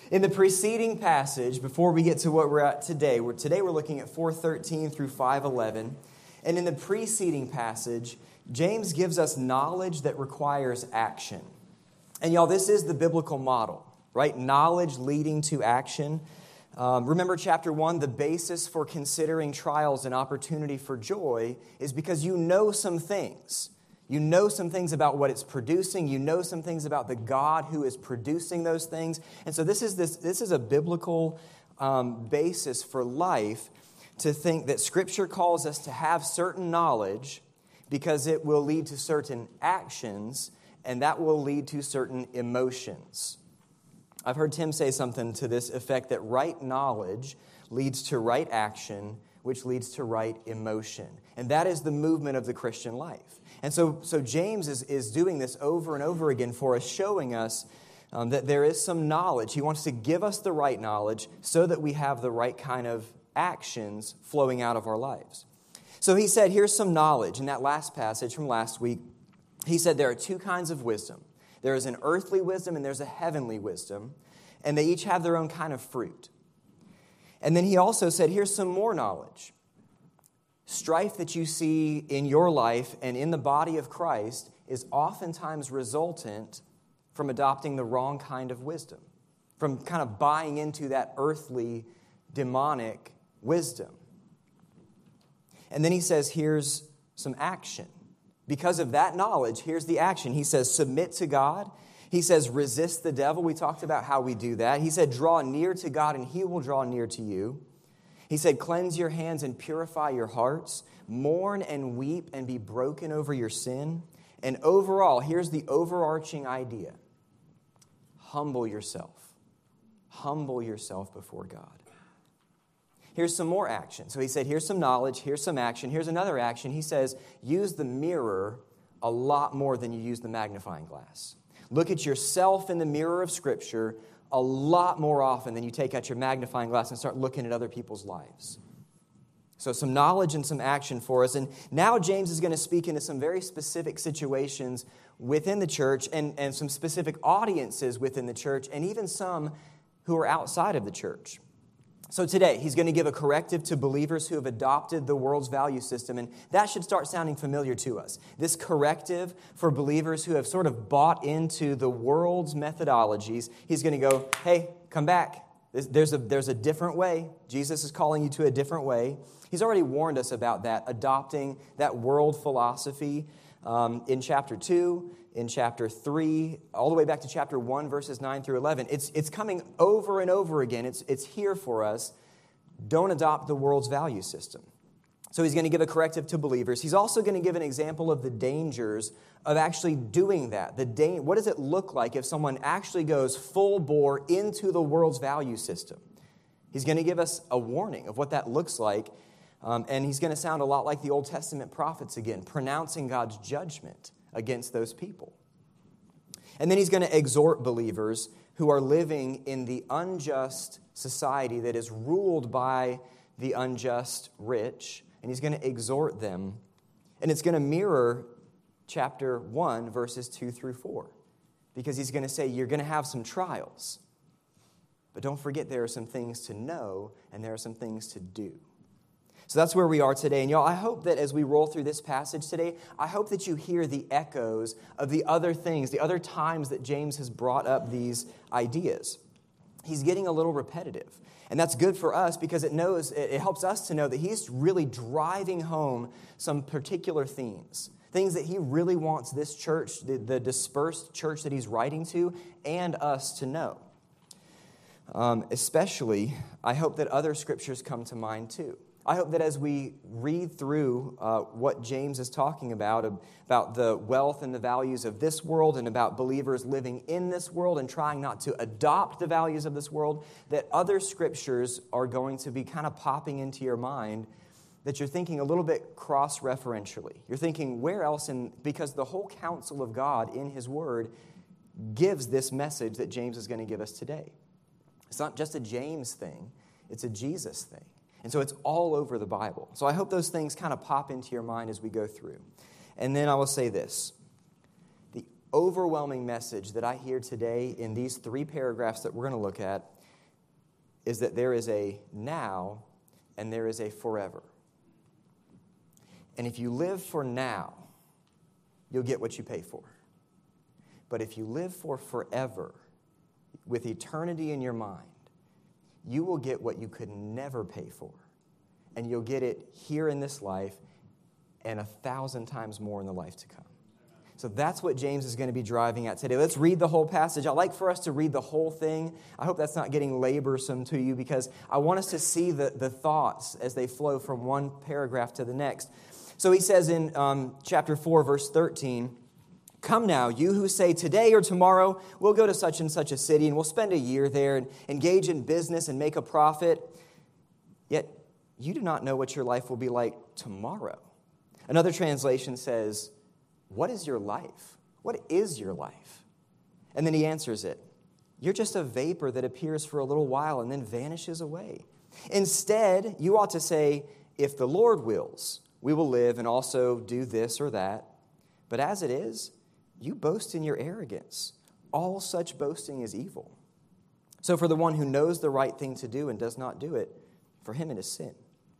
In the preceding passage, before we get to what we're at today, we're looking at 4:13 through 5:11. And in the preceding passage, James gives us knowledge that requires action. And y'all, this is the biblical model, right? Knowledge leading to action. Remember chapter 1, the basis for considering trials an opportunity for joy is because you know some things. You know some things about what it's producing. You know some things about the God who is producing those things. And so this is a biblical basis for life to think that Scripture calls us to have certain knowledge because it will lead to certain actions, and that will lead to certain emotions. I've heard Tim say something to this effect that right knowledge leads to right action, which leads to right emotion. And that is the movement of the Christian life. And so James is doing this over and over again for us, showing us that there is some knowledge. He wants to give us the right knowledge so that we have the right kind of actions flowing out of our lives. So he said, here's some knowledge. In that last passage from last week, he said there are two kinds of wisdom. There is an earthly wisdom and there's a heavenly wisdom, and they each have their own kind of fruit. And then he also said, here's some more knowledge. Strife that you see in your life and in the body of Christ is oftentimes resultant from adopting the wrong kind of wisdom, from kind of buying into that earthly, demonic wisdom. And then he says, here's some action. Because of that knowledge, here's the action. He says, submit to God. He says, resist the devil. We talked about how we do that. He said, draw near to God and He will draw near to you. He said, cleanse your hands and purify your hearts. Mourn and weep and be broken over your sin. And overall, here's the overarching idea. Humble yourself. Humble yourself before God. Here's some more action. So he said, here's some knowledge, here's some action, here's another action. He says, use the mirror a lot more than you use the magnifying glass. Look at yourself in the mirror of Scripture a lot more often than you take out your magnifying glass and start looking at other people's lives. So some knowledge and some action for us. And now James is going to speak into some very specific situations within the church and some specific audiences within the church and even some who are outside of the church. So today, he's going to give a corrective to believers who have adopted the world's value system, and that should start sounding familiar to us. This corrective for believers who have sort of bought into the world's methodologies, he's going to go, hey, come back. There's a different way. Jesus is calling you to a different way. He's already warned us about that, adopting that world philosophy in chapter 2, in chapter 3, all the way back to chapter 1, verses 9 through 11. It's coming over and over again. It's here for us. Don't adopt the world's value system. So he's going to give a corrective to believers. He's also going to give an example of the dangers of actually doing that. What does it look like if someone actually goes full bore into the world's value system? He's going to give us a warning of what that looks like. And he's going to sound a lot like the Old Testament prophets again, pronouncing God's judgment against those people. And then he's going to exhort believers who are living in the unjust society that is ruled by the unjust rich, and he's going to exhort them. And it's going to mirror chapter 1, verses 2 through 4, because he's going to say you're going to have some trials, but don't forget there are some things to know and there are some things to do. So that's where we are today. And y'all, I hope that as we roll through this passage today, I hope that you hear the echoes of the other things, the other times that James has brought up these ideas. He's getting a little repetitive. And that's good for us because it helps us to know that he's really driving home some particular themes. Things that he really wants this church, the dispersed church that he's writing to, and us to know. Especially, I hope that other scriptures come to mind too. I hope that as we read through what James is talking about the wealth and the values of this world and about believers living in this world and trying not to adopt the values of this world, that other scriptures are going to be kind of popping into your mind that you're thinking a little bit cross-referentially. You're thinking, where else? Because the whole counsel of God in His Word gives this message that James is going to give us today. It's not just a James thing, it's a Jesus thing. And so it's all over the Bible. So I hope those things kind of pop into your mind as we go through. And then I will say this. The overwhelming message that I hear today in these 3 paragraphs that we're going to look at is that there is a now and there is a forever. And if you live for now, you'll get what you pay for. But if you live for forever, with eternity in your mind, you will get what you could never pay for. And you'll get it here in this life and 1,000 times more in the life to come. So that's what James is going to be driving at today. Let's read the whole passage. I'd like for us to read the whole thing. I hope that's not getting laborsome to you, because I want us to see the thoughts as they flow from one paragraph to the next. So he says in chapter 4, verse 13, "Come now, you who say today or tomorrow we'll go to such and such a city and we'll spend a year there and engage in business and make a profit. Yet you do not know what your life will be like tomorrow." Another translation says, "What is your life? What is your life?" And then he answers it, "You're just a vapor that appears for a little while and then vanishes away. Instead, you ought to say, 'If the Lord wills, we will live and also do this or that.' But as it is, you boast in your arrogance. All such boasting is evil. So for the one who knows the right thing to do and does not do it, for him it is sin."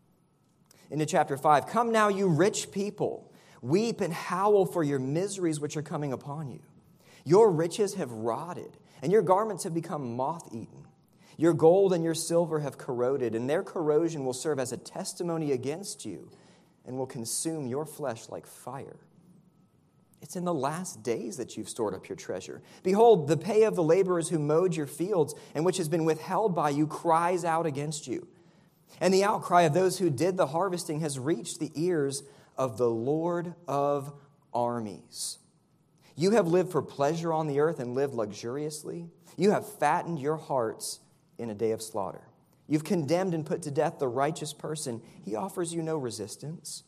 Into chapter 5, "Come now, you rich people, weep and howl for your miseries which are coming upon you. Your riches have rotted, and your garments have become moth-eaten. Your gold and your silver have corroded, and their corrosion will serve as a testimony against you and will consume your flesh like fire. It's in the last days that you've stored up your treasure. Behold, the pay of the laborers who mowed your fields and which has been withheld by you cries out against you. And the outcry of those who did the harvesting has reached the ears of the Lord of armies. You have lived for pleasure on the earth and lived luxuriously. You have fattened your hearts in a day of slaughter. You've condemned and put to death the righteous person. He offers you no resistance."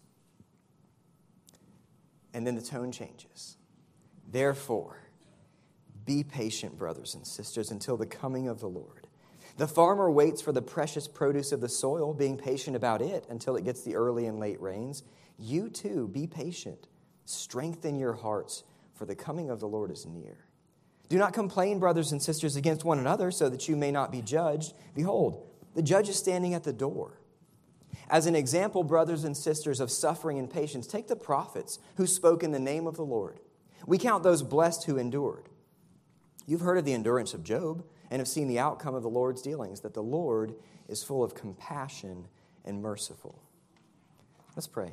And then the tone changes. "Therefore, be patient, brothers and sisters, until the coming of the Lord. The farmer waits for the precious produce of the soil, being patient about it until it gets the early and late rains. You too, be patient. Strengthen your hearts, for the coming of the Lord is near. Do not complain, brothers and sisters, against one another, so that you may not be judged. Behold, the judge is standing at the door. As an example, brothers and sisters, of suffering and patience, take the prophets who spoke in the name of the Lord. We count those blessed who endured. You've heard of the endurance of Job and have seen the outcome of the Lord's dealings, that the Lord is full of compassion and merciful." Let's pray.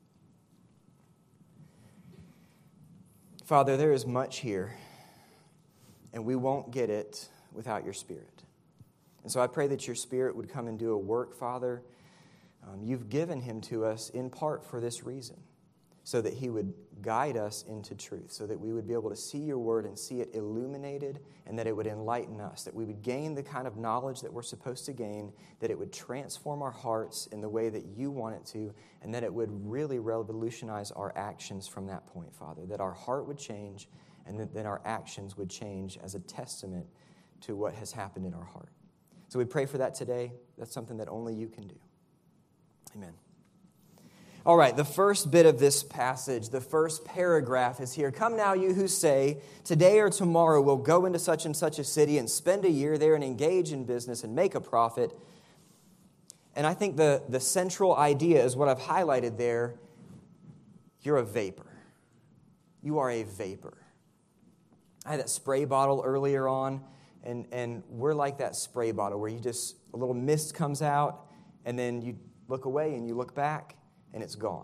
Father, there is much here, and we won't get it without your Spirit. And so I pray that your Spirit would come and do a work, Father. You've given him to us in part for this reason, so that he would guide us into truth, so that we would be able to see your word and see it illuminated, and that it would enlighten us, that we would gain the kind of knowledge that we're supposed to gain, that it would transform our hearts in the way that you want it to, and that it would really revolutionize our actions from that point, Father, that our heart would change, and that then our actions would change as a testament to what has happened in our heart. So we pray for that today. That's something that only you can do. Amen. All right, the first bit of this passage, the first paragraph is here. "Come now, you who say, today or tomorrow we'll go into such and such a city and spend a year there and engage in business and make a profit." And I think the central idea is what I've highlighted there. You're a vapor. You are a vapor. I had that spray bottle earlier on, and we're like that spray bottle where a little mist comes out, and then you look away and you look back, and it's gone.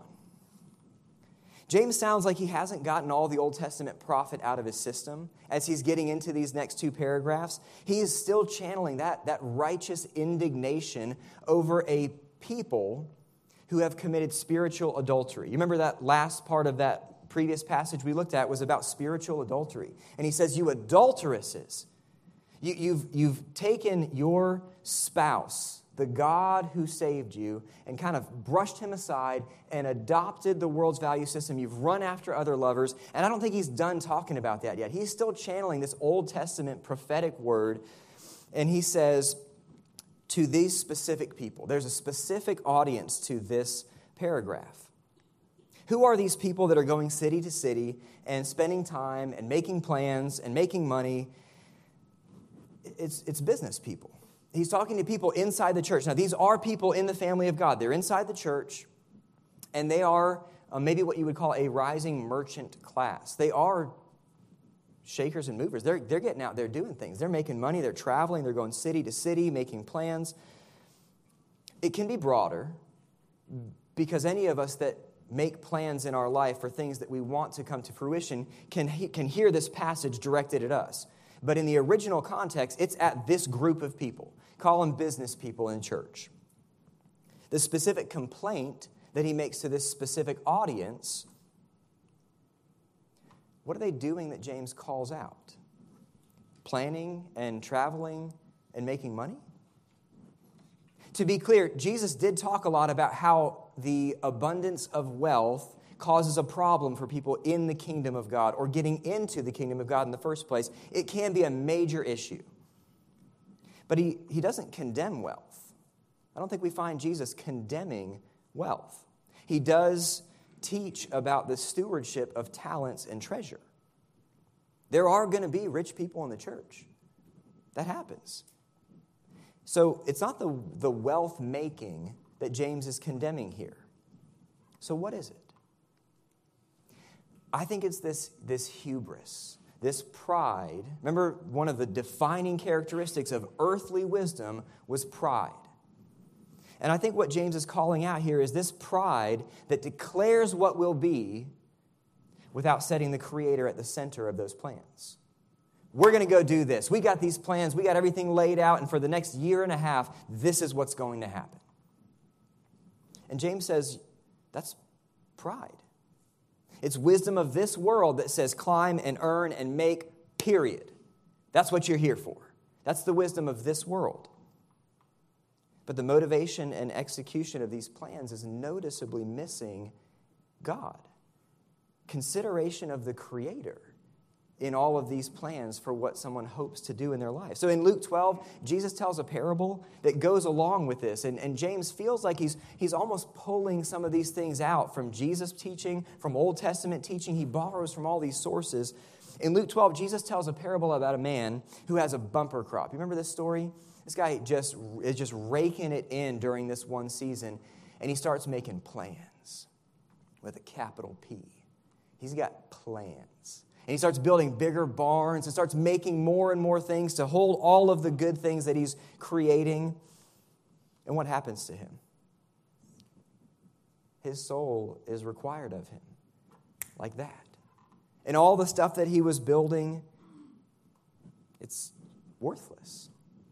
James sounds like he hasn't gotten all the Old Testament prophet out of his system as he's getting into these next two paragraphs. He is still channeling that righteous indignation over a people who have committed spiritual adultery. You remember that last part of that previous passage we looked at was about spiritual adultery. And he says, "You adulteresses, you've taken your spouse, the God who saved you, and kind of brushed him aside and adopted the world's value system. You've run after other lovers." And I don't think he's done talking about that yet. He's still channeling this Old Testament prophetic word. And he says, to these specific people, there's a specific audience to this paragraph. Who are these people that are going city to city and spending time and making plans and making money? It's business people. he's talking to people inside the church. Now, these are people in the family of God. They're inside the church, and they are maybe what you would call a rising merchant class. They are shakers and movers. They're getting out there doing things. They're making money. They're traveling. They're going city to city, making plans. It can be broader because any of us that make plans in our life for things that we want to come to fruition can hear this passage directed at us. But in the original context, it's at this group of people. Call them business people in church. The specific complaint that he makes to this specific audience, what are they doing that James calls out? Planning and traveling and making money? To be clear, Jesus did talk a lot about how the abundance of wealth causes a problem for people in the kingdom of God or getting into the kingdom of God in the first place. It can be a major issue. But he doesn't condemn wealth. I don't think we find Jesus condemning wealth. He does teach about the stewardship of talents and treasure. There are going to be rich people in the church. That happens. So it's not the wealth making that James is condemning here. So what is it? I think it's this hubris, this pride. Remember, one of the defining characteristics of earthly wisdom was pride. And I think what James is calling out here is this pride that declares what will be without setting the Creator at the center of those plans. We're going to go do this. We got these plans. We got everything laid out. And for the next year and a half, this is what's going to happen. And James says, that's pride. It's wisdom of this world that says climb and earn and make, period. That's what you're here for. That's the wisdom of this world. But the motivation and execution of these plans is noticeably missing God. Consideration of the Creator in all of these plans for what someone hopes to do in their life. So in Luke 12, Jesus tells a parable that goes along with this. And James feels like he's almost pulling some of these things out from Jesus' teaching, from Old Testament teaching. He borrows from all these sources. In Luke 12, Jesus tells a parable about a man who has a bumper crop. You remember this story? This guy is just raking it in during this one season, and he starts making plans with a capital P. He's got plans. And he starts building bigger barns and starts making more and more things to hold all of the good things that he's creating. And what happens to him? His soul is required of him like that. And all the stuff that he was building, it's worthless.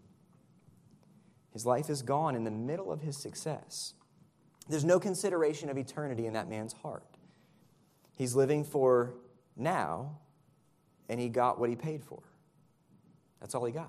His life is gone in the middle of his success. There's no consideration of eternity in that man's heart. He's living for now, and he got what he paid for. That's all he got.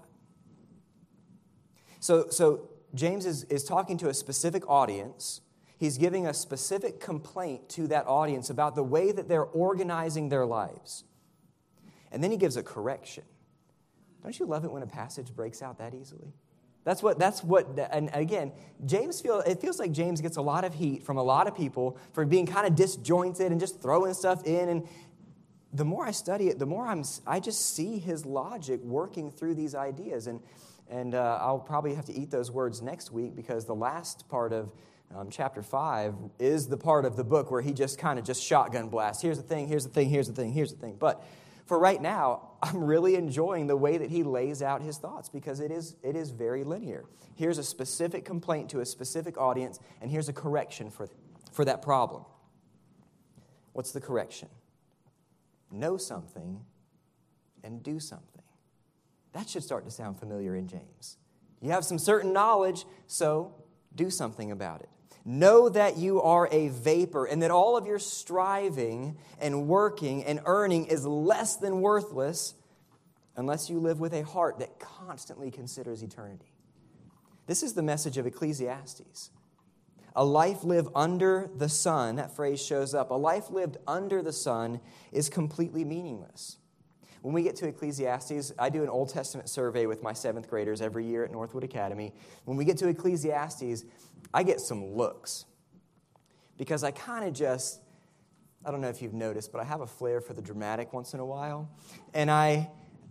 So James is talking to a specific audience. He's giving a specific complaint to that audience about the way that they're organizing their lives. And then he gives a correction. Don't you love it when a passage breaks out that easily? That's what, and again, it feels like James gets a lot of heat from a lot of people for being kind of disjointed and just throwing stuff in. And the more I study it, the more I just see his logic working through these ideas. And I'll probably have to eat those words next week because the last part of chapter 5 is the part of the book where he just kind of just shotgun blasts. Here's the thing, here's the thing, here's the thing, here's the thing. But for right now, I'm really enjoying the way that he lays out his thoughts because it is very linear. Here's a specific complaint to a specific audience, and here's a correction for that problem. What's the correction? Know something and do something. That should start to sound familiar in James. You have some certain knowledge, so do something about it. Know that you are a vapor and that all of your striving and working and earning is less than worthless unless you live with a heart that constantly considers eternity. This is the message of Ecclesiastes. A life lived under the sun, that phrase shows up, a life lived under the sun is completely meaningless. When we get to Ecclesiastes, I do an Old Testament survey with my 7th graders every year at Northwood Academy. When we get to Ecclesiastes, I get some looks because I kind of I don't know if you've noticed, but I have a flair for the dramatic once in a while. And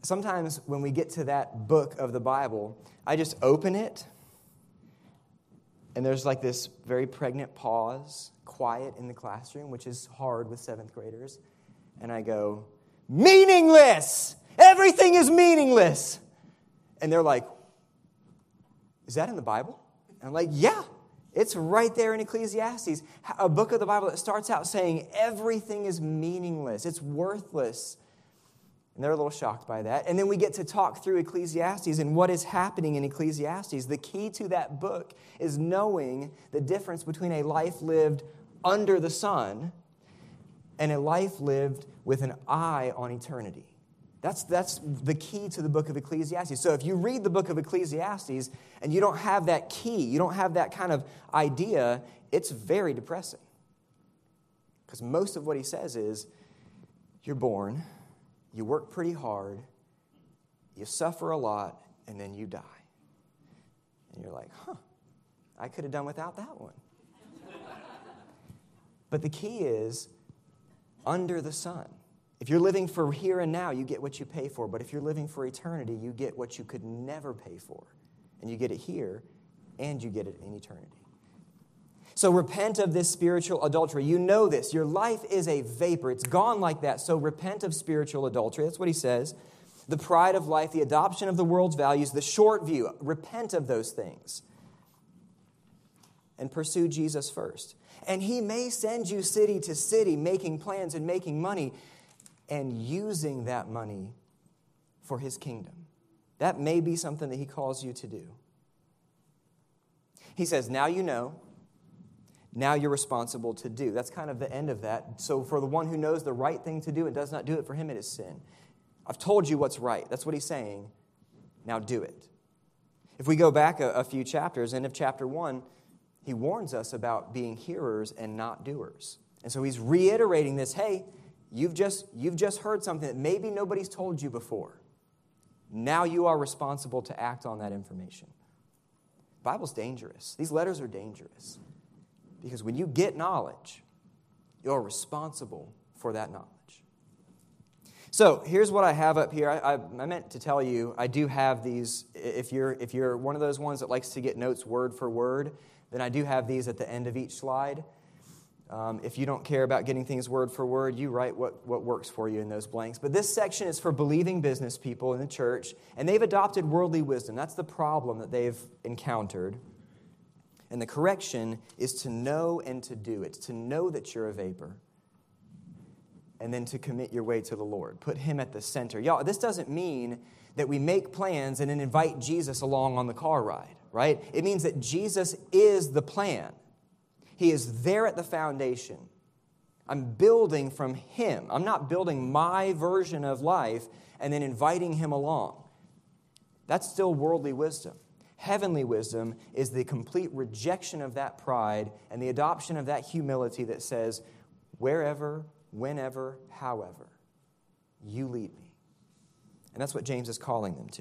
sometimes when we get to that book of the Bible, I just open it, and there's like this very pregnant pause, quiet in the classroom, which is hard with 7th graders. And I go, meaningless! Everything is meaningless! And they're like, is that in the Bible? And I'm like, yeah, it's right there in Ecclesiastes. A book of the Bible that starts out saying everything is meaningless. It's worthless. And they're a little shocked by that. And then we get to talk through Ecclesiastes and what is happening in Ecclesiastes. The key to that book is knowing the difference between a life lived under the sun and a life lived with an eye on eternity. That's the key to the book of Ecclesiastes. So if you read the book of Ecclesiastes and you don't have that key, you don't have that kind of idea, it's very depressing. Because most of what he says is, you're born, you work pretty hard, you suffer a lot, and then you die. And you're like, I could have done without that one. But the key is, under the sun. If you're living for here and now, you get what you pay for. But if you're living for eternity, you get what you could never pay for. And you get it here, and you get it in eternity. So repent of this spiritual adultery. You know this. Your life is a vapor. It's gone like that. So repent of spiritual adultery. That's what he says. The pride of life, the adoption of the world's values, the short view. Repent of those things. And pursue Jesus first. And he may send you city to city, making plans and making money, and using that money for his kingdom. That may be something that he calls you to do. He says, now you know, now you're responsible to do. That's kind of the end of that. So for the one who knows the right thing to do and does not do it, for him it is sin. I've told you what's right. That's what he's saying. Now do it. If we go back a few chapters, end of chapter 1, he warns us about being hearers and not doers. And so he's reiterating this, hey, you've just heard something that maybe nobody's told you before. Now you are responsible to act on that information. The Bible's dangerous. These letters are dangerous. Because when you get knowledge, you're responsible for that knowledge. So here's what I have up here. I meant to tell you, I do have these. If you're one of those ones that likes to get notes word for word, then I do have these at the end of each slide. If you don't care about getting things word for word, you write what works for you in those blanks. But this section is for believing business people in the church, and they've adopted worldly wisdom. That's the problem that they've encountered. And the correction is to know and to do. It's to know that you're a vapor, and then to commit your way to the Lord. Put him at the center. Y'all, this doesn't mean that we make plans and then invite Jesus along on the car ride, right? It means that Jesus is the plan. He is there at the foundation. I'm building from him. I'm not building my version of life and then inviting him along. That's still worldly wisdom. Heavenly wisdom is the complete rejection of that pride and the adoption of that humility that says, wherever, whenever, however, you lead me. And that's what James is calling them to.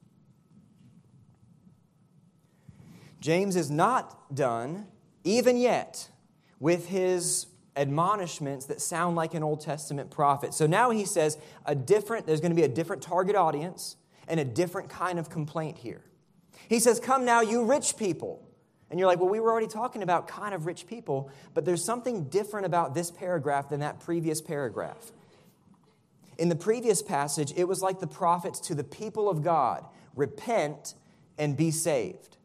James is not done even yet with his admonishments that sound like an Old Testament prophet. So now he says there's going to be a different target audience and a different kind of complaint here. He says, come now, you rich people. And you're like, well, we were already talking about kind of rich people, but there's something different about this paragraph than that previous paragraph. In the previous passage, it was like the prophets to the people of God, repent and be saved.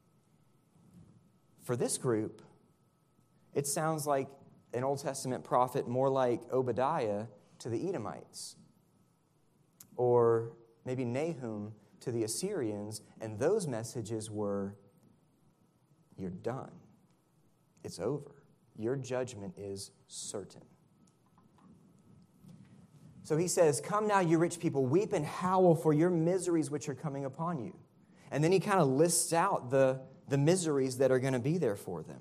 For this group, it sounds like an Old Testament prophet more like Obadiah to the Edomites, or maybe Nahum to the Assyrians, and those messages were, you're done. It's over. Your judgment is certain. So he says, come now, you rich people, weep and howl for your miseries which are coming upon you. And then he kind of lists out the miseries that are going to be there for them.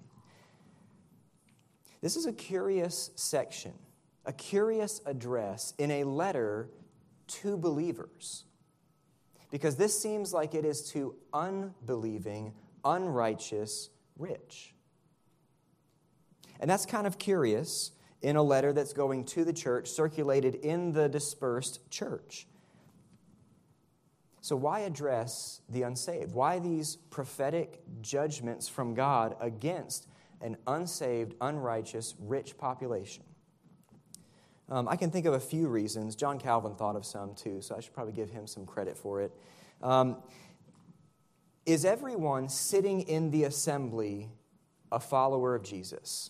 This is a curious section, a curious address in a letter to believers. Because this seems like it is to unbelieving, unrighteous rich. And that's kind of curious in a letter that's going to the church, circulated in the dispersed church. So why address the unsaved? Why these prophetic judgments from God against an unsaved, unrighteous, rich population? I can think of a few reasons. John Calvin thought of some too, so I should probably give him some credit for it. Is everyone sitting in the assembly a follower of Jesus?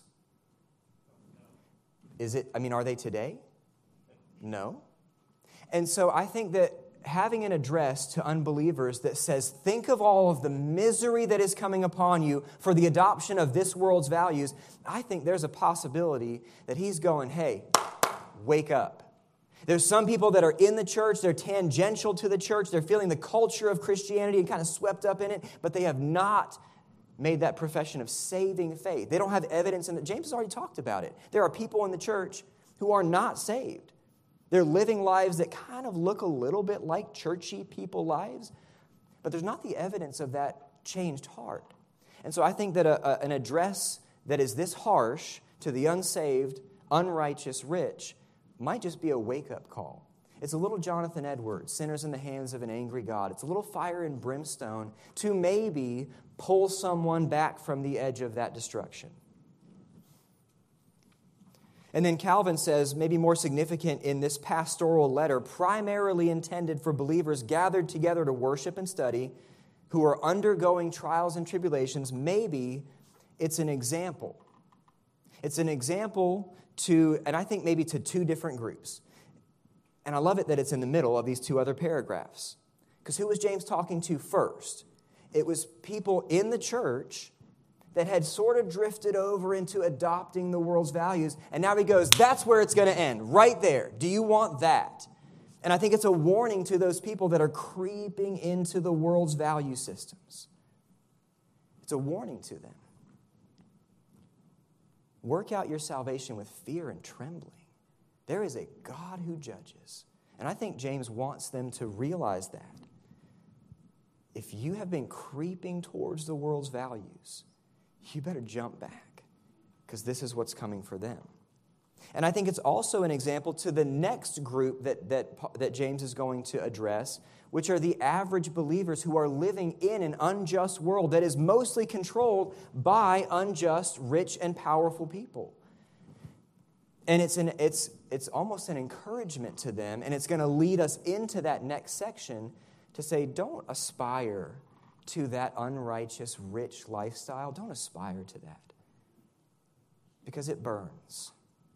Are they today? No. And so I think that having an address to unbelievers that says, think of all of the misery that is coming upon you for the adoption of this world's values, I think there's a possibility that he's going, hey, wake up. There's some people that are in the church, they're tangential to the church, they're feeling the culture of Christianity and kind of swept up in it, but they have not made that profession of saving faith. They don't have evidence in it. James has already talked about it. There are people in the church who are not saved. They're living lives that kind of look a little bit like churchy people lives, but there's not the evidence of that changed heart. And so I think that an address that is this harsh to the unsaved, unrighteous, rich might just be a wake-up call. It's a little Jonathan Edwards, Sinners in the Hands of an Angry God. It's a little fire and brimstone to maybe pull someone back from the edge of that destruction. And then Calvin says, maybe more significant in this pastoral letter, primarily intended for believers gathered together to worship and study, who are undergoing trials and tribulations, maybe it's an example. It's an example to, and I think maybe to two different groups. And I love it that it's in the middle of these two other paragraphs. Because who was James talking to first? It was people in the church that had sort of drifted over into adopting the world's values. And now he goes, that's where it's going to end, right there. Do you want that? And I think it's a warning to those people that are creeping into the world's value systems. It's a warning to them. Work out your salvation with fear and trembling. There is a God who judges. And I think James wants them to realize that. If you have been creeping towards the world's values, you better jump back, because this is what's coming for them. And I think it's also an example to the next group that James is going to address, which are the average believers who are living in an unjust world that is mostly controlled by unjust, rich, and powerful people. And it's almost an encouragement to them, and it's going to lead us into that next section to say, don't aspire to that unrighteous, rich lifestyle. Don't aspire to that, because it burns.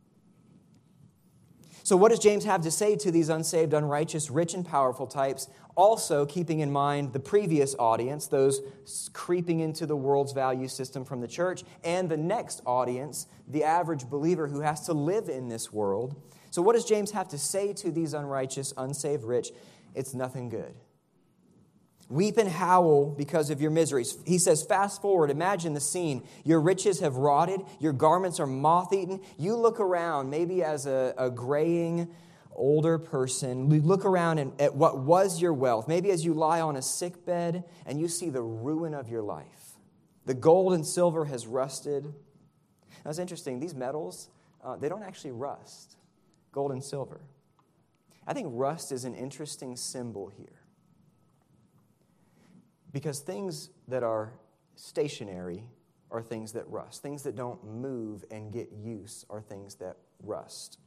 So what does James have to say to these unsaved, unrighteous, rich, and powerful types? Also keeping in mind the previous audience, those creeping into the world's value system from the church, and the next audience, the average believer who has to live in this world. So what does James have to say to these unrighteous, unsaved, rich? It's nothing good. Weep and howl because of your miseries. He says, fast forward, imagine the scene. Your riches have rotted. Your garments are moth-eaten. You look around, maybe as a graying, older person. You look around at what was your wealth. Maybe as you lie on a sick bed and you see the ruin of your life. The gold and silver has rusted. That's interesting. These metals, they don't actually rust. Gold and silver. I think rust is an interesting symbol here. Because things that are stationary are things that rust. Things that don't move and get use are things that rust.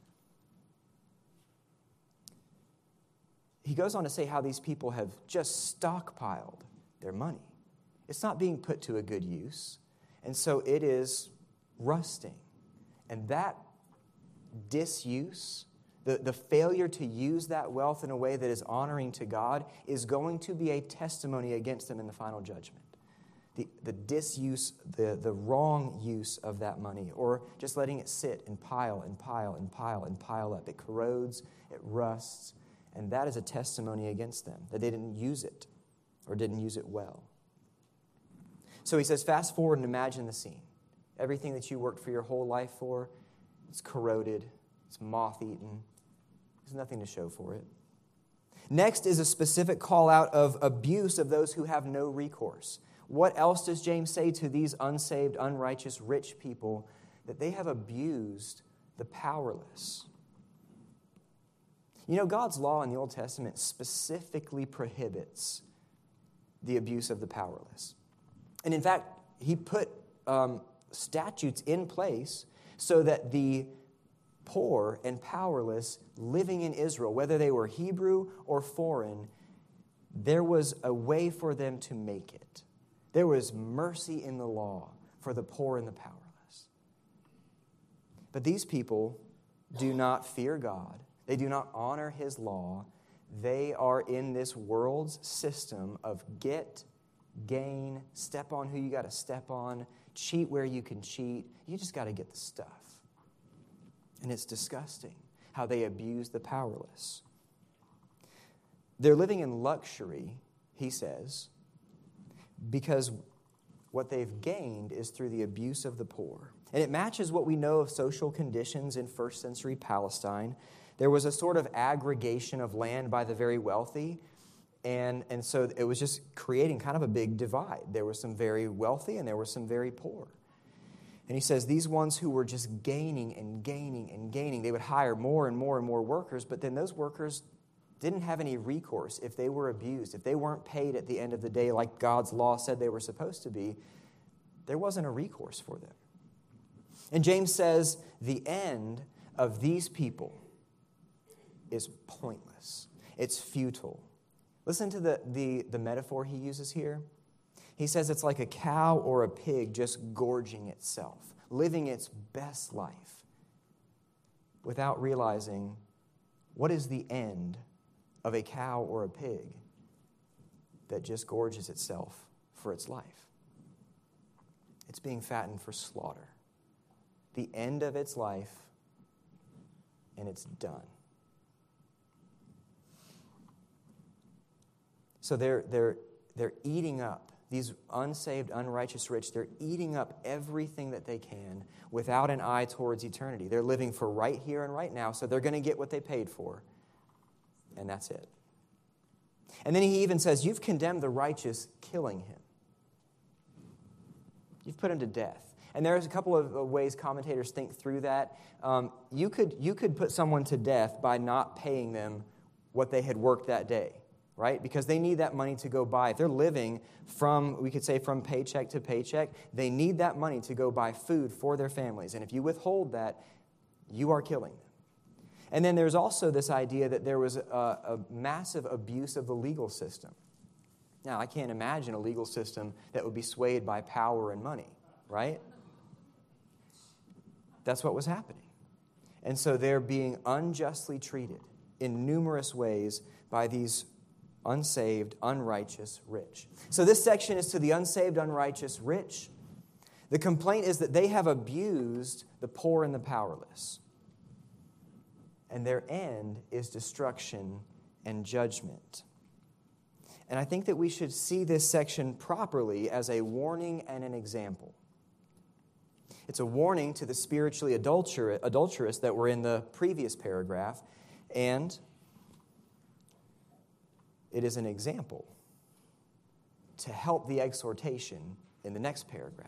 He goes on to say how these people have just stockpiled their money. It's not being put to a good use, and so it is rusting. And that disuse, the failure to use that wealth in a way that is honoring to God, is going to be a testimony against them in the final judgment. The disuse, the wrong use of that money, or just letting it sit and pile and pile and pile and pile up. It corrodes, it rusts, and that is a testimony against them, that they didn't use it or didn't use it well. So he says, fast forward and imagine the scene. Everything that you worked for your whole life for, it's corroded, it's moth-eaten. There's nothing to show for it. Next is a specific call out of abuse of those who have no recourse. What else does James say to these unsaved, unrighteous, rich people? That they have abused the powerless. You know, God's law in the Old Testament specifically prohibits the abuse of the powerless. And in fact, he put statutes in place so that the poor and powerless living in Israel, whether they were Hebrew or foreign, there was a way for them to make it. There was mercy in the law for the poor and the powerless. But these people do not fear God. They do not honor his law. They are in this world's system of get, gain, step on who you got to step on, cheat where you can cheat. You just got to get the stuff. And it's disgusting how they abuse the powerless. They're living in luxury, he says, because what they've gained is through the abuse of the poor. And it matches what we know of social conditions in first century Palestine. There was a sort of aggregation of land by the very wealthy, and so it was just creating kind of a big divide. There were some very wealthy and there were some very poor. And he says these ones who were just gaining and gaining and gaining, they would hire more and more and more workers, but then those workers didn't have any recourse if they were abused, if they weren't paid at the end of the day like God's law said they were supposed to be. There wasn't a recourse for them. And James says the end of these people is pointless. It's futile. Listen to the metaphor he uses here. He says it's like a cow or a pig just gorging itself, living its best life without realizing what is the end of a cow or a pig that just gorges itself for its life. It's being fattened for slaughter. The end of its life, and it's done. So they're eating up, these unsaved, unrighteous rich, they're eating up everything that they can without an eye towards eternity. They're living for right here and right now, so they're going to get what they paid for, and that's it. And then he even says, you've condemned the righteous, killing him. You've put him to death. And there's a couple of ways commentators think through that. You could put someone to death by not paying them what they had worked that day, right? Because they need that money to go buy. If they're living from, we could say from paycheck to paycheck, they need that money to go buy food for their families. And if you withhold that, you are killing them. And then there's also this idea that there was a massive abuse of the legal system. Now, I can't imagine a legal system that would be swayed by power and money, right? That's what was happening. And so they're being unjustly treated in numerous ways by these unsaved, unrighteous rich. So this section is to the unsaved, unrighteous rich. The complaint is that they have abused the poor and the powerless. And their end is destruction and judgment. And I think that we should see this section properly as a warning and an example. It's a warning to the spiritually adulterous that were in the previous paragraph, and it is an example to help the exhortation in the next paragraph.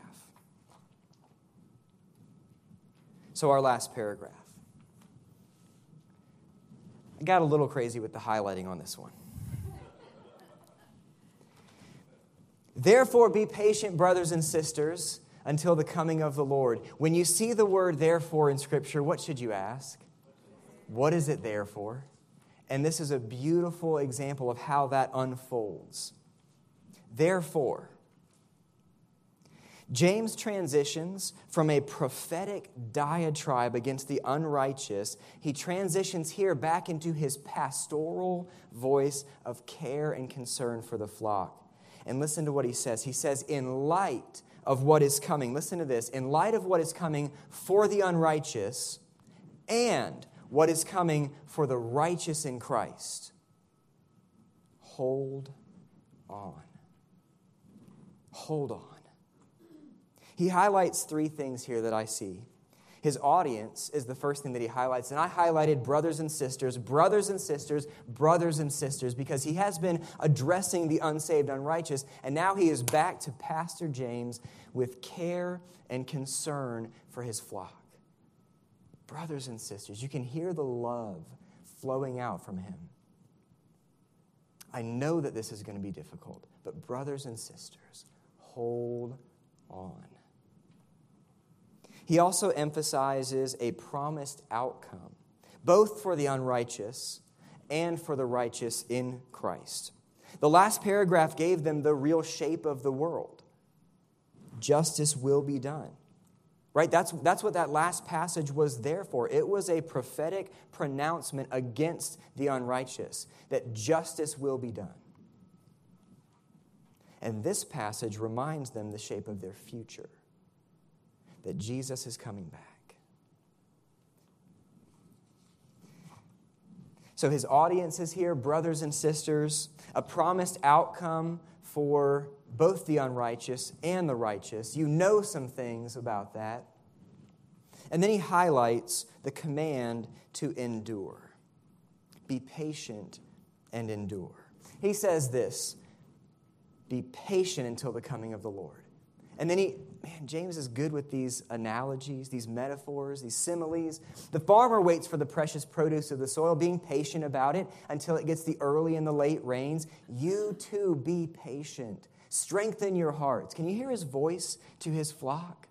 So our last paragraph. I got a little crazy with the highlighting on this one. Therefore, be patient, brothers and sisters, until the coming of the Lord. When you see the word therefore in Scripture, what should you ask? What is it there for? And this is a beautiful example of how that unfolds. Therefore, James transitions from a prophetic diatribe against the unrighteous. He transitions here back into his pastoral voice of care and concern for the flock. And listen to what he says. He says, in light of what is coming, listen to this, in light of what is coming for the unrighteous and what is coming for the righteous in Christ, hold on. Hold on. He highlights three things here that I see. His audience is the first thing that he highlights. And I highlighted brothers and sisters, brothers and sisters, brothers and sisters, because he has been addressing the unsaved, unrighteous. And now he is back to Pastor James with care and concern for his flock. Brothers and sisters, you can hear the love flowing out from him. I know that this is going to be difficult, but brothers and sisters, hold on. He also emphasizes a promised outcome, both for the unrighteous and for the righteous in Christ. The last paragraph gave them the real shape of the world. Justice will be done. Right? That's what that last passage was there for. It was a prophetic pronouncement against the unrighteous, that justice will be done. And this passage reminds them the shape of their future, that Jesus is coming back. So his audience is here, brothers and sisters, a promised outcome for both the unrighteous and the righteous. You know some things about that. And then he highlights the command to endure. Be patient and endure. He says this, be patient until the coming of the Lord. And then James is good with these analogies, these metaphors, these similes. The farmer waits for the precious produce of the soil, being patient about it until it gets the early and the late rains. You too be patient. Strengthen your hearts. Can you hear his voice to his flock?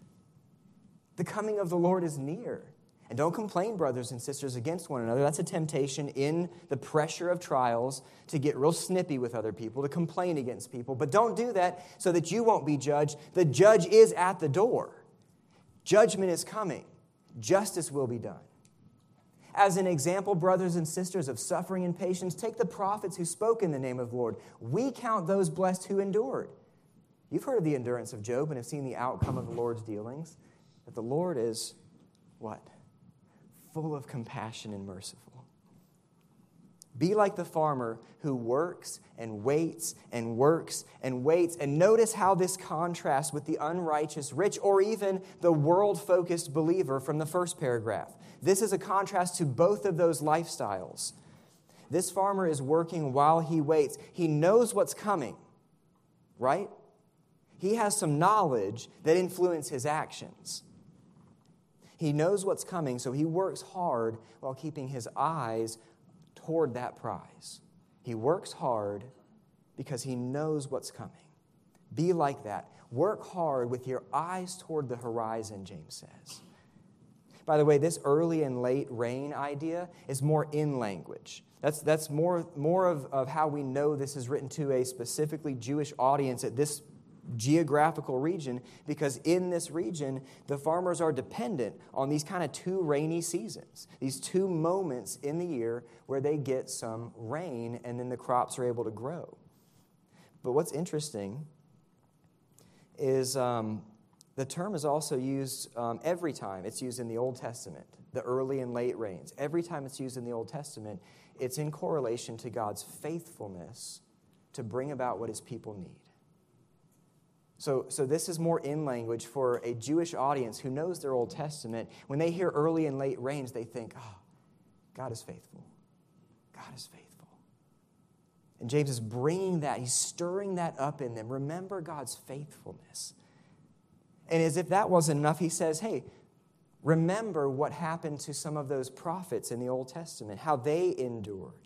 The coming of the Lord is near. And don't complain, brothers and sisters, against one another. That's a temptation in the pressure of trials to get real snippy with other people, to complain against people. But don't do that so that you won't be judged. The judge is at the door. Judgment is coming. Justice will be done. As an example, brothers and sisters, of suffering and patience, take the prophets who spoke in the name of the Lord. We count those blessed who endured. You've heard of the endurance of Job and have seen the outcome of the Lord's dealings. That the Lord is, what? Full of compassion and merciful. Be like the farmer who works and waits and works and waits. And notice how this contrasts with the unrighteous, rich, or even the world-focused believer from the first paragraph. This is a contrast to both of those lifestyles. This farmer is working while he waits. He knows what's coming, right? He has some knowledge that influences his actions. He knows what's coming, so he works hard while keeping his eyes toward that prize. He works hard because he knows what's coming. Be like that. Work hard with your eyes toward the horizon, James says. By the way, this early and late rain idea is more in language. That's more of how we know this is written to a specifically Jewish audience at this geographical region, because in this region, the farmers are dependent on these kind of two rainy seasons, these two moments in the year where they get some rain and then the crops are able to grow. But what's interesting is the term is also used every time it's used in the Old Testament, the early and late rains. Every time it's used in the Old Testament, it's in correlation to God's faithfulness to bring about what his people need. So this is more in language for a Jewish audience who knows their Old Testament. When they hear early and late rains, they think, oh, God is faithful. God is faithful. And James is bringing that. He's stirring that up in them. Remember God's faithfulness. And as if that wasn't enough, he says, hey, remember what happened to some of those prophets in the Old Testament, how they endured.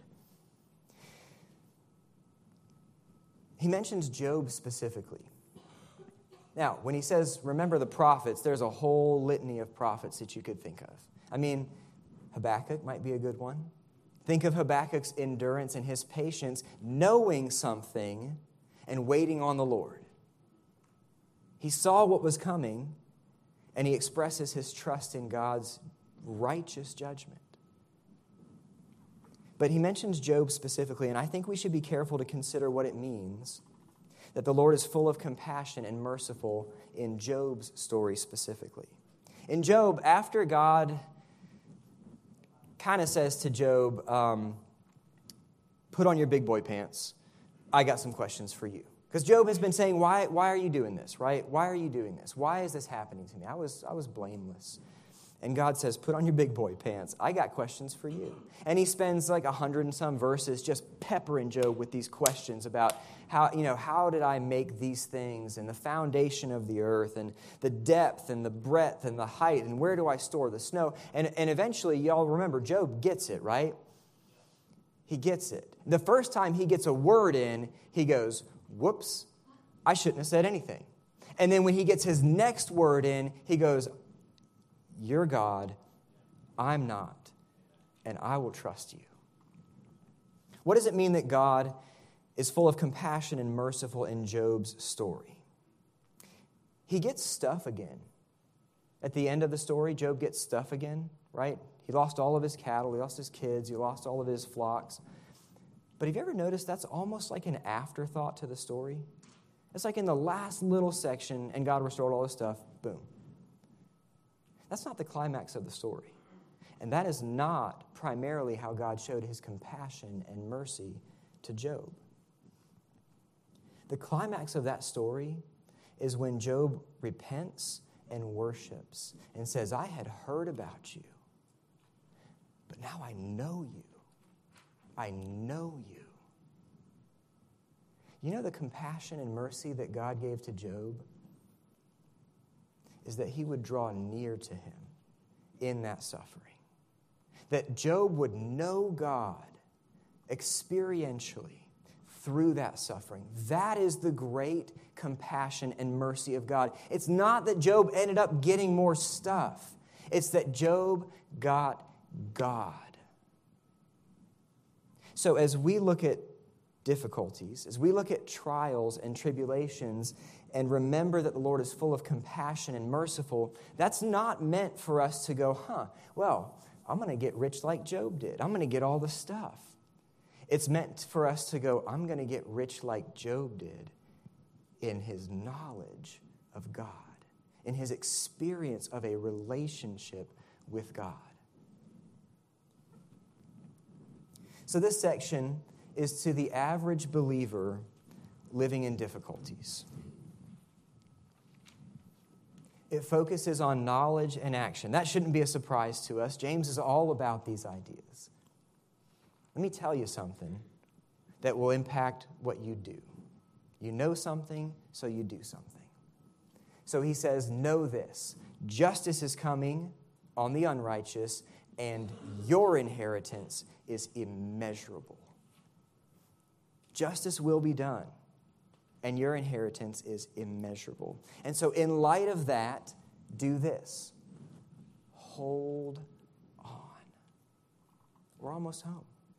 He mentions Job specifically. Now, when he says, remember the prophets, there's a whole litany of prophets that you could think of. I mean, Habakkuk might be a good one. Think of Habakkuk's endurance and his patience, knowing something and waiting on the Lord. He saw what was coming, and he expresses his trust in God's righteous judgment. But he mentions Job specifically, and I think we should be careful to consider what it means that the Lord is full of compassion and merciful in Job's story specifically. In Job, after God kind of says to Job, put on your big boy pants, I got some questions for you. Because Job has been saying, why are you doing this, right? Why are you doing this? Why is this happening to me? I was blameless. And God says, put on your big boy pants. I got questions for you. And he spends like 100 and some verses just peppering Job with these questions about how did I make these things, and the foundation of the earth, and the depth and the breadth and the height, and where do I store the snow? And eventually, y'all remember, Job gets it, right? he gets it. The first time he gets a word in, he goes, whoops, I shouldn't have said anything. And then when he gets his next word in, he goes, you're God, I'm not, and I will trust you. What does it mean that God is full of compassion and merciful in Job's story? He gets stuff again. At the end of the story, Job gets stuff again, right? He lost all of his cattle, he lost his kids, he lost all of his flocks. But have you ever noticed that's almost like an afterthought to the story? It's like in the last little section, and God restored all his stuff, boom. That's not the climax of the story. And that is not primarily how God showed his compassion and mercy to Job. The climax of that story is when Job repents and worships and says, I had heard about you, but now I know you. I know you. You know the compassion and mercy that God gave to Job is that he would draw near to him in that suffering. That Job would know God experientially through that suffering. That is the great compassion and mercy of God. It's not that Job ended up getting more stuff. It's that Job got God. So as we look at difficulties, as we look at trials and tribulations, and remember that the Lord is full of compassion and merciful, that's not meant for us to go, well, I'm going to get rich like Job did. I'm going to get all the stuff. It's meant for us to go, I'm going to get rich like Job did in his knowledge of God, in his experience of a relationship with God. So this section is to the average believer living in difficulties. It focuses on knowledge and action. That shouldn't be a surprise to us. James is all about these ideas. Let me tell you something that will impact what you do. You know something, so you do something. So he says, know this, justice is coming on the unrighteous, and your inheritance is immeasurable. Justice will be done, and your inheritance is immeasurable. And so in light of that, do this. Hold on. We're almost home.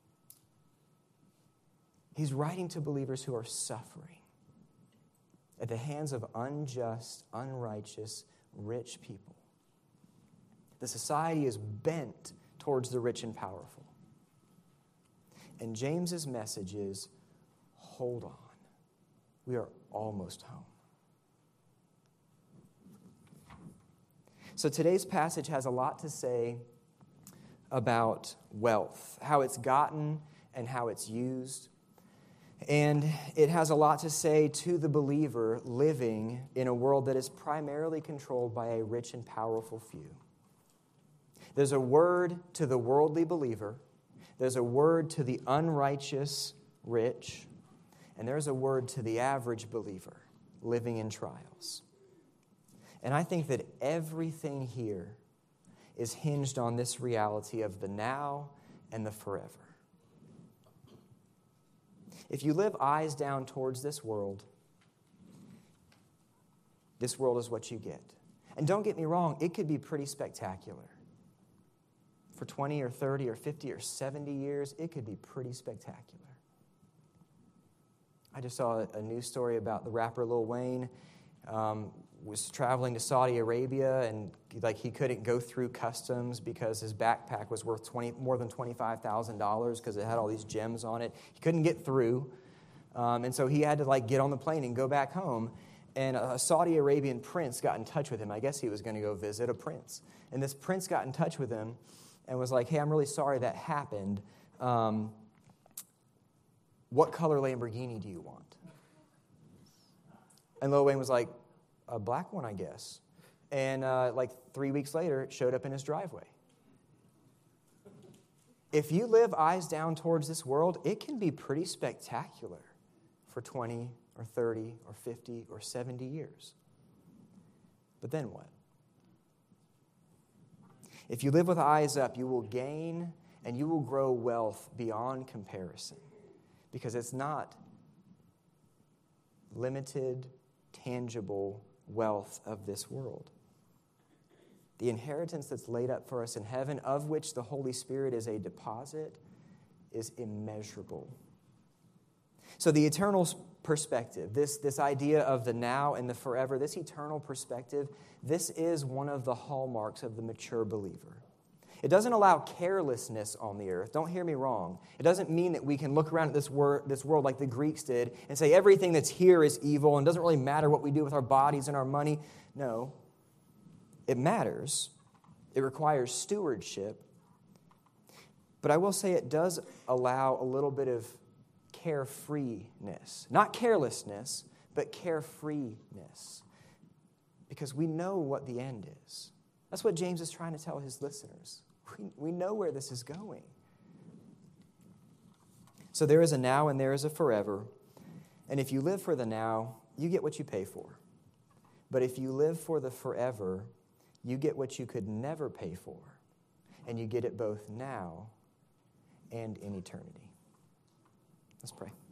He's writing to believers who are suffering at the hands of unjust, unrighteous, rich people. The society is bent towards the rich and powerful. And James's message is, hold on. We are almost home. So today's passage has a lot to say about wealth, how it's gotten and how it's used. And it has a lot to say to the believer living in a world that is primarily controlled by a rich and powerful few. There's a word to the worldly believer. There's a word to the unrighteous rich. And there's a word to the average believer living in trials. And I think that everything here is hinged on this reality of the now and the forever. If you live eyes down towards this world is what you get. And don't get me wrong, it could be pretty spectacular. For 20 or 30 or 50 or 70 years, it could be pretty spectacular. I just saw a news story about the rapper Lil Wayne. Was traveling to Saudi Arabia, and he couldn't go through customs because his backpack was worth more than $25,000 because it had all these gems on it. He couldn't get through, and so he had to get on the plane and go back home. And a Saudi Arabian prince got in touch with him. I guess he was going to go visit a prince, and this prince got in touch with him and was like, "Hey, I'm really sorry that happened. What color Lamborghini do you want?" And Lil Wayne was like, "A black one, I guess." And 3 weeks later, it showed up in his driveway. If you live eyes down towards this world, it can be pretty spectacular for 20 or 30 or 50 or 70 years. But then what? If you live with eyes up, you will gain and you will grow wealth beyond comparison, because it's not limited, tangible wealth of this world. The inheritance that's laid up for us in heaven, of which the Holy Spirit is a deposit, is immeasurable. So the eternal perspective, this idea of the now and the forever, this eternal perspective, this is one of the hallmarks of the mature believer. It doesn't allow carelessness on the earth. Don't hear me wrong. It doesn't mean that we can look around at this world like the Greeks did and say everything that's here is evil and it doesn't really matter what we do with our bodies and our money. No, it matters. It requires stewardship. But I will say it does allow a little bit of carefreeness. Not carelessness, but carefreeness. Because we know what the end is. That's what James is trying to tell his listeners. We know where this is going. So there is a now and there is a forever. And if you live for the now, you get what you pay for. But if you live for the forever, you get what you could never pay for. And you get it both now and in eternity. Let's pray.